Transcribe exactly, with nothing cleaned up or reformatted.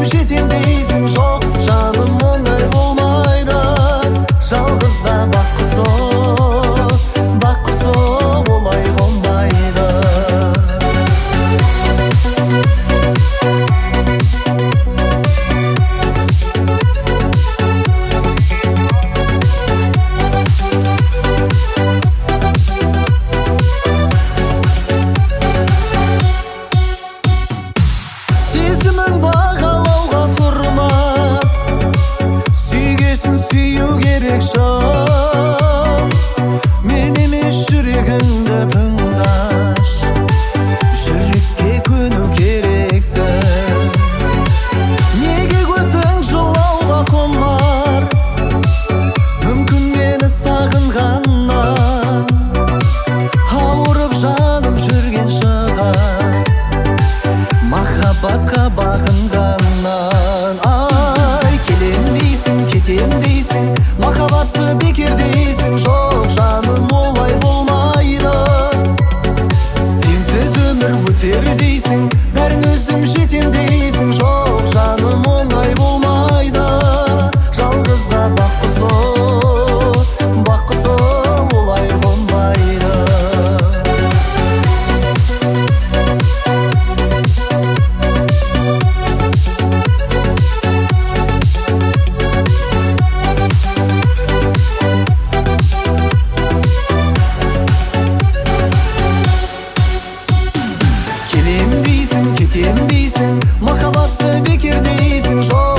өзім жетем дейсің. Жоқ жаным оңай болмайды, жалғызға бақ құсы, бақ құсы олай қонбайды. Сезімін бағалауға тұрмас, сүйгесін сүю керек шын. Мен емес жүрегіңді тыңдаш, жүрекке көну керексің. Неге көзің жылауға қонар, мүмкін мені сағынғаннан ауырып жаным жүрген шығар, махаббатқа бағынғаннан. Ай, келем дейсің, кетем дейсің, махаббатты бекер дейсің. Жоқ жаным олай болмайды, сенсіз өмір өтер дейсің, бәрін өзім жетем дейсің. Жоқ жаным оңай болмайды, жалғызға бақ құсы, бақ құсы олай қонбайды. Келем дейсің, кетем дейсің, махаббатты бекер дейсің. Жоқ